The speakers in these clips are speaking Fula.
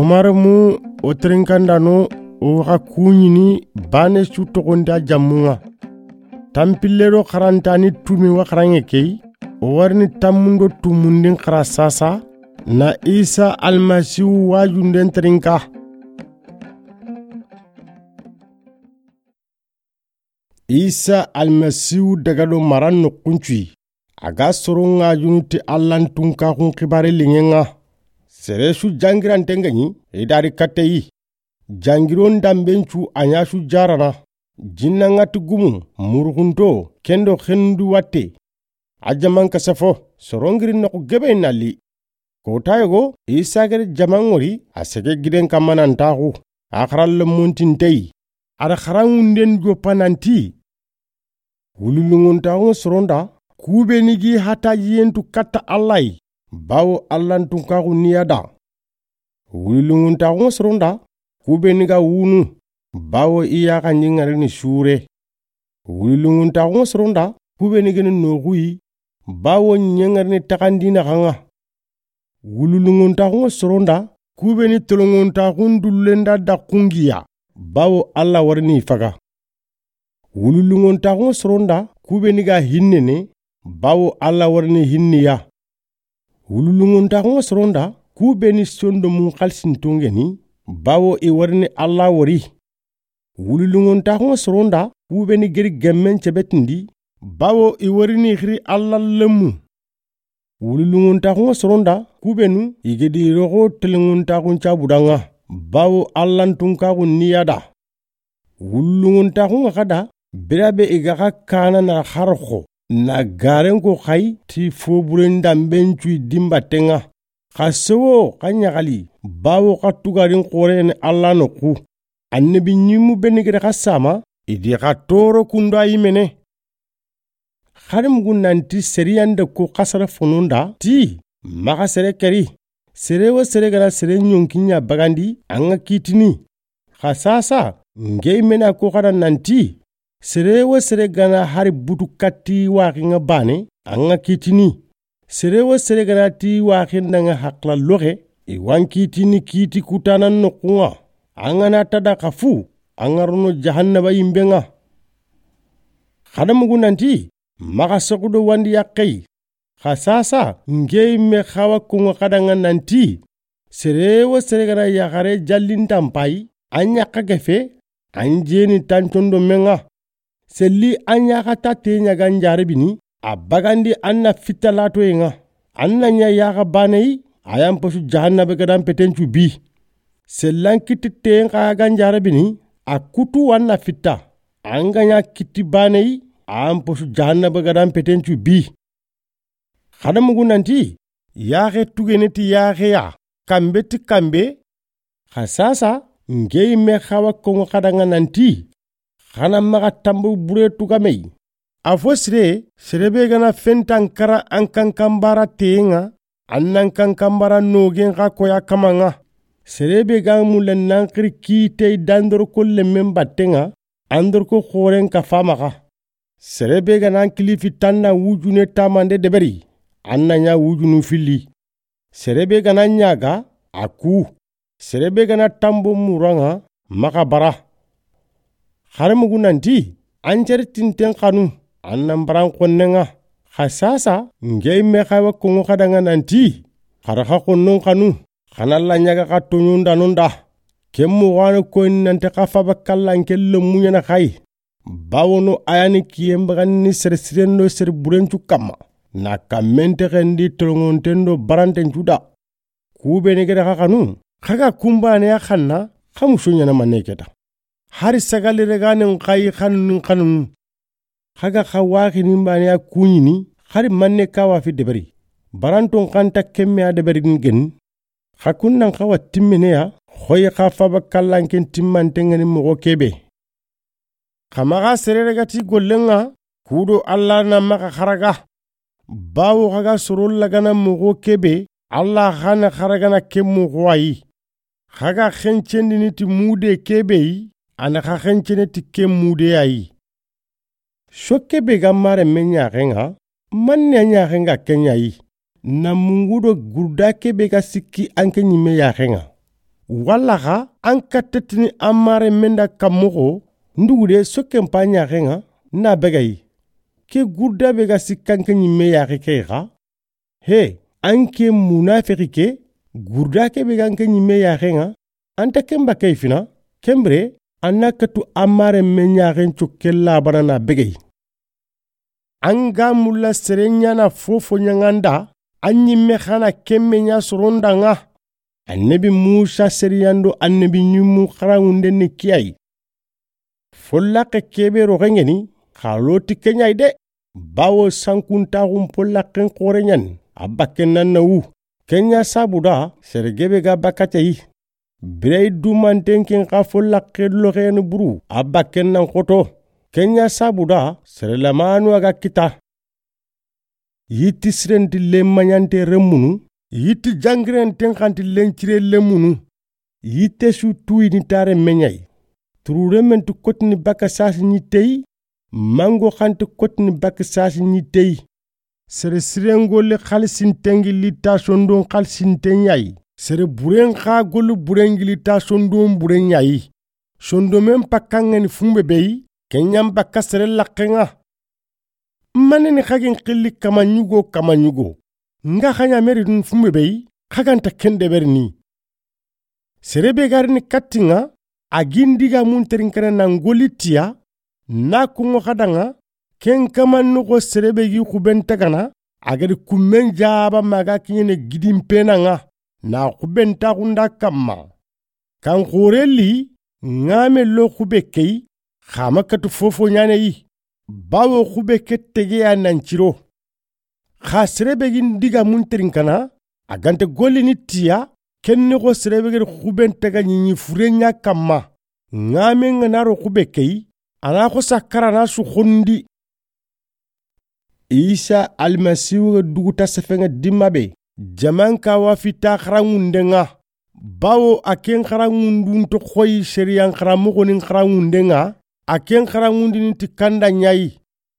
Umarmu otrinkandano oxa kuñini bane su togonda jammunga tampillero xarantani tumi wa xarange kei o warni tammundo tumundin xara sasa na Isa almasihu wajunden trinka. Isa almasihu daga do maran no kuncui aga soronga junuti allantunka kun xibare lingenga seresu jangirantengani idari katteyi jangiron dambencu anyasu jarana jinnangati gumu murhunto kendo khendu watte ajaman kasafo sorongiri noko gebe nali kotayogo isagere jamangori asege giden kamanantahu akharal muntintei ara kharangunden jopananti wululunguntahu soronda kubenigi hata yentu katta allai bawo allantunkahu niyada wululunguntahu soronda kubeniga wunu bawo iya kanjingarini shure wululunguntahu soronda kubenigini nogui bawo nyengarini takandina kanga wululunguntahu soronda kubeni tolonguntahu ndullenda dakungiya bawo alla warini faga wululunguntahu soronda kubeniga hinnene bawo alla warini hinniya wululunguntahu soronda kubeni sondo mun khalsintongeni bawo i warini alla wari wululunguntahu soronda kubeni geri gemmen cebetindi bawo i warini khiri alla lemu wululunguntahu soronda kubenu igedi rogo telunguntahu cabudanga bawo allantunkahu niyada wululunguntahu kada birabe igaga kana na harxo na garenko khay ti foburendambencui dimbatenga khasewo kanyagali bawo katugarin qorene alla noku annabi nyimu benigere khasama idi khatoro kunda yimene kharim gunnanti seriyande ko kasara fununda ti maga sere keri serewo sere gara sere nyonkinya bagandi anga kitini khasasa ngey mena ko kada nanti serewo sere gana hari butukati wakinga bane anga kitini serewo sere gana ti wakinda nga hakla loge iwankitini kiti kutanan nokunga anga na tada kafu anga rono jahannaba imbenga khadamugu nanti maga sokudo wandi yakkei khasasa ngey me khawa kunga kadanga nanti serewo sere gana yakare jallintampai anya kagefe anjeni tantondo menga selli anya kata tenya ganjare bini abagandi anna fitalato yenga anna nya yaga banei ayam posu jahannaba gadam petenchu bi sellan kitti tenga ganjare bini akutu anna fitta anganya kitti banei ayam posu jahannaba gadam petenchu bi khadamugu nanti yaage tugeneti yaage ya kambe ti kambe khasasa ngey me khawa kongo khadanga nanti khana maga tambu bure tugamei afosre serebe gana fentankara ankankambara tenga annankankambara nogen ga koya kamanga serebe ga mulen nankri kite dandor kolle membatenga andor ko khoren ka famaga serebe gana klifi tanna wujune tamande deberi annanya wujunu fili serebe gana nyaga aku serebe gana tambo muranga maka bara kharamugu nanti anjar tinten kanu annan baran konnenga khasasa ngey me khawa kongo kadanga nanti kharaha konnon kanu khanalla nyaga ka tonyunda nunda kemmu wana ko nante kafa bakkallan kello munyana khay bawono ayani kiyembaganni sersirendo ser burencu kama na kamente rendi trongontendo baranten juda kubene gere kanu khaga kumbane ya khanna khamusunya na maneketa hari sagali reganen kai khanun khaga khawaki nimbane ya kunyini hari manne kawa fi debari baranton kanta kemme ya debari gen khakunnan khawa timmene ya khoy khafa bakallanken timmantengani mo kebe khamaga sereragati gollenga kudo allah na maka kharaga bawo khaga surul lagana mo kebe allah khana kharagana kemmu khwayi khaga khenchendi niti mude kebei ana kha khenchene ti kemude ayi shokebe gamare menya renga mannya nya renga kenya yi na mungudo gurda kebe ga sikki anke nyime ya renga walla xa an kattatini amare menda kammoxo ndugude sokken pa ɲaxenga na begayi ke gurda be ga sikkanke ɲimme yaxi ke xa he an ke munafiki ke gurda ke be ganke ɲimme yaxenga anta kemba kei fina kembre anna katu amare men ɲaxen cokke labana na begayi an ga mulla serenya na fofo ɲanganda an ɲimme xana kemme ɲa sorondanga annabi musa seriyando annabi ɲumu xaranŋunde ni kiyayi follake kebe roxengeni xaloti keɲayi de bawo sankuntaxun pollaken xoreɲan a bakken nan na wu kenya sabuda sergebe ga bakateyi birai dumanten ken xa follake loxeni buru a bakken nan xoto kenya sabuda serelamanu aga kita yitti sirenti lemmaɲante remmunu yitti jangirenten xanti lencire lemmunu yitte su tuyini tare meɲayi tururementi kotini baka sasi ɲitteyi mango xanti kotini baka sasi ɲitteyi sere sirengole xalisintengi lita sondon xalisinten ɲayi sere buren xa golu burengilita sondon buren ɲayi sondomen pakkangeni fumbe beyi kenyan bakka sere lakkenga maneni xagin xilli kamaɲugo nga xanya meri dun fumbe beyi xaganta kende berni serebe garini kattinga agindiga munterinkana nangolitiya na kungo xadanga ken kamannugo serebe gi xubentagana agadi kummen jaba maga kiɲene gidimpenanga na xubentaxunda kamma kan xoreli ŋame lo xube kei xama katu fofo ɲaneyi bawo xube ke tegeya nanciro xa serebe gi ndiga munterinkana agante golini tiya kenne go serebe gere xubentaga ɲiɲi furenya kamma ŋame ŋanaro xube kei ana xo sakkarana su xondi isa almasiwu duguta sefenga dimmabe jaman ka wafita xaranŋundenga bawo a ken xaranŋundunto xoyi seriyan xaramoxonin xaranŋundenga a ken xaranŋundini ti kanda ɲayi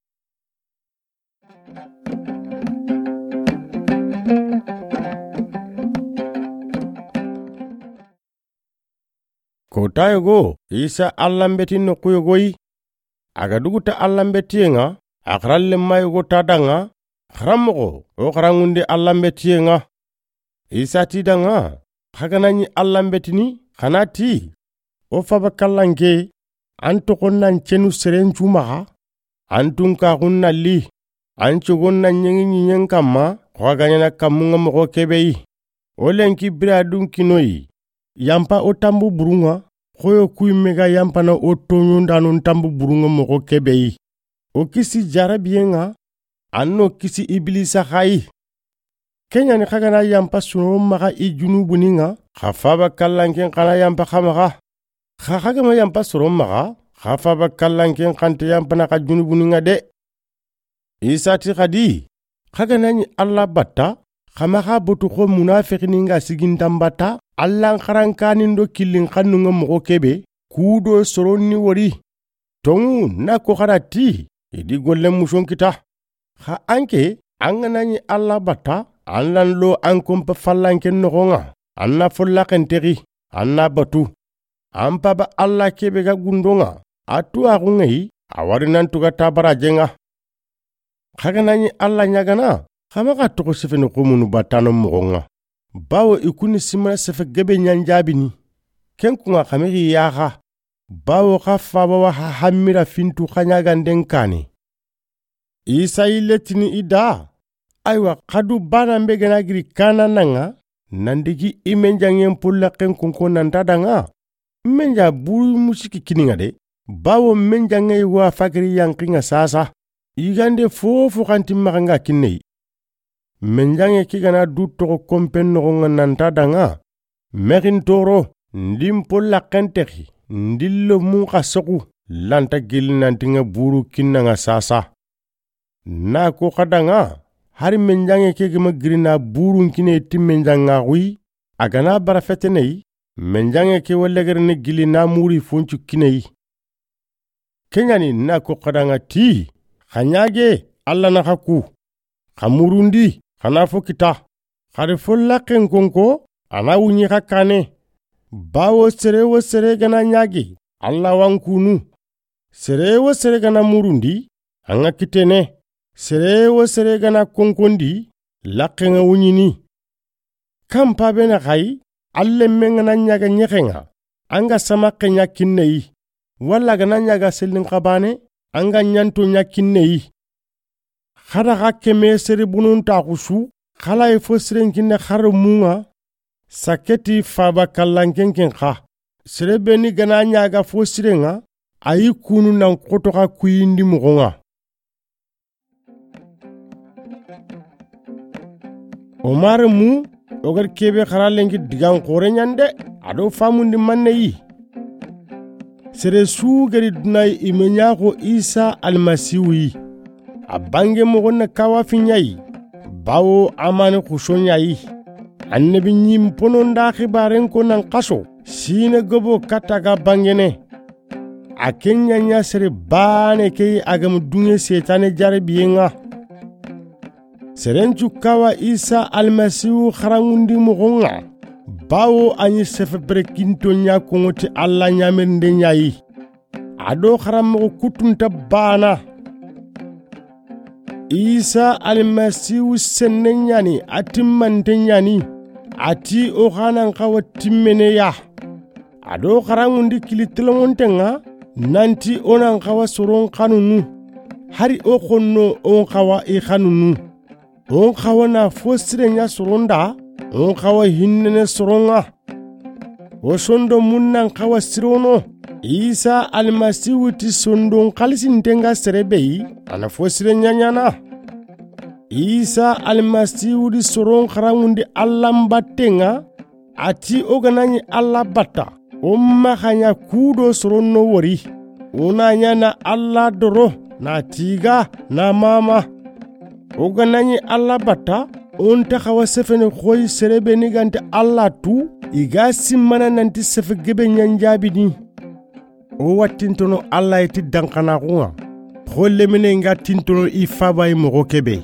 kotayogo isa allanbeti nokkuyogoyi aga duguta allanbetiyenga a xarallenmayogo tadanga xaranmoxo o xaranŋunde allanbetiyenga isa tidanga xaganaɲi allanbetini xana ti o faba kallanke an toxon nan cenu serencumaxa an tunkaxun nalli an cogon na ɲengi ɲiɲen kanma xoagaɲana kammunga moxo kebeyi o lenki bira dunkinoyi yampa o tambu burunga xoyo kuimega yampana o toɲondanon tambu burunga moxo kebeyi o kisi jarabiyenga an no kisi ibilisa xayi keɲani xagana yampa suno maxa i junubuninga xa faba kallanken xana yampa xamaxa xa xagama yampa soro maxa xa faba kallanken xante yampana xa junubuninga de isati xadi xaganaɲi alla batta xamaxa botu xo munafexininga sigintan batta allan xarankanin do killin xannunga moxo kebe kudo soronni wori tongu na ko xada ti idi gollen muson kita xa anke an ganaɲi alla batta an lan lo an kompa fallanken noxonga an na follaxentexi an na batu an paba alla kebe ga gundonga a tuwaxunŋeyi a warinantuga tabarajenga xaganaɲi alla ɲagana xamaxa toxo sefene xomunu battano moxonga bawo ikuni simana sefe gebe ɲanjabini kenkunga xamexi yaxa bawo xa fabawa xa hammira fintu xa ɲaganden kane isa yiletini i da aywa xadu banan be gana giri kanananga nandigi i menjangen pollaxen konko nantadanga menja buru musiki kininga de bawo menjange yigo a fakiri yankinga sasa yigande fofo xanti maxanga kinneyi menjange ki gana du toxo kompen noxonga nantadanga mexin toro ndin pollaxen texi ndillo mun xa soxu lanta gilinantinga buru kinnanga sasa na ko xadanga hari menjange ke gema girina burun kine ti menjanga hui agana barafetenei menjange ke wallegerni gili na muri fonchu kinei kenyani na ko xadanga ti xanyage alla na xaku xamurundi xana fo kita xari follaken konko ana wunyi xa kane bawo sere gana nyagi Allah wankunu sere gana murundi anga kitene sere gana konkondi lakkenga wunyini kampa bena kai alle mengana nyaga nyekenga anga sama kenya kinnei walla gana nyaga selin qabane anga nyanto nyakinnei khada hakke me sere bunun ta kusu khala e fosren kinne kharo munga saketi faba kallankenken kha sere beni gana nyaga fosrenga ayi kunu nan kotoka kuyindi mugonga Omar mu ogar kebe kharalengi digan kore nyande ado famundi manne yi sere su gari dunai imenya ko Isa almasiwi abange mogonna kawa finyai bawo amane khusonyai annabi nyim pononda khibaren ko nan qaso sine gobo kataga bangene akenya nya sere bane ke agam dunye setane jarabiyenga serenchu kawa Isa almasiwu kharangundi mugonga bawo anyi sefe brekinto nya kongoti alla nyamende nyai ado kharam kutunta bana Isa almasiwu senne nyani atimmante nyani ati o khanan kawa timmene ya ado kharangundi kilitlemontenga nanti onan kawa soron kanunu hari o khonno on kawa e kanunu on kawa na fosire nya soronda on kawa hinnene soronga o sondo munnan kawa sirono Isa almasiwu ti sondon kalisintenga serebei ana fosire nyanyana Isa almasiwu di soron kharangundi allambattenga ati oganani alla batta umma khanya kudo soronno wori unanya na alla doro na tiga na mama oganani alla batta onta khawa sefene khoy serebe ni gante alla tu iga simmana nanti sefe gebe nyanjabi ni o wattintono alla iti dankana kunga kholle mene nga tintono ifabay mo kebe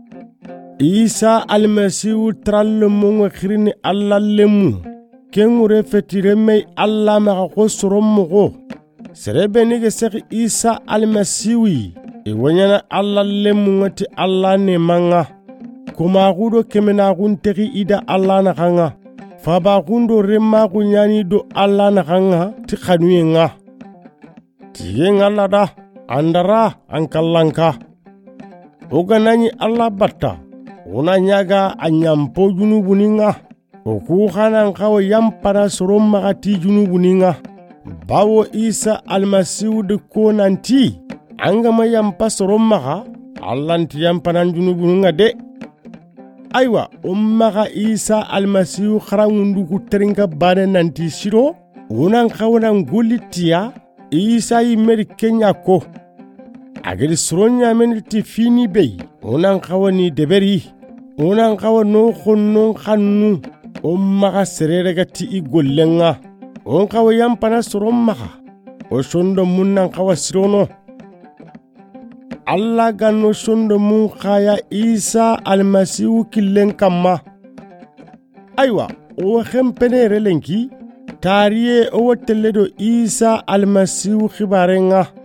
Isa almasiwu tralle mo khirini alla lemu kengure fetire mei alla ma ko sorom mo serebe ni ge sekh Isa almasiwi e wonyana alla lemu ngati alla ne manga kuma gudo kemena gunteki ida alla na khanga faba gundo remma gunyani do alla na khanga ti khanuyenga tiyenga lada andara ankallanka oganani alla batta una nyaga anyampo junubuninga oku khanan kawo yampara sorom magati junubuninga bawo Isa almasiwu de konanti angama yampa sorom maga allanti yampanan junubuninga de aywa ummaga Isa almasiwu kharangundu ku teringa bane nanti siro unan kawonan gulitia Isa yimeri kenya ko agedi soronya meniti fini bey unan kawani deberi unan kawa no khonnon khannu ummaga sererega ti igollenga on kawa yampana sorommaga o sondo munnan kawa sirono alla ganno sondo mun khaya Isa almasiwu killen kamma aywa o khempenere lenki tariye o wotteledo Isa almasiwu khibarenga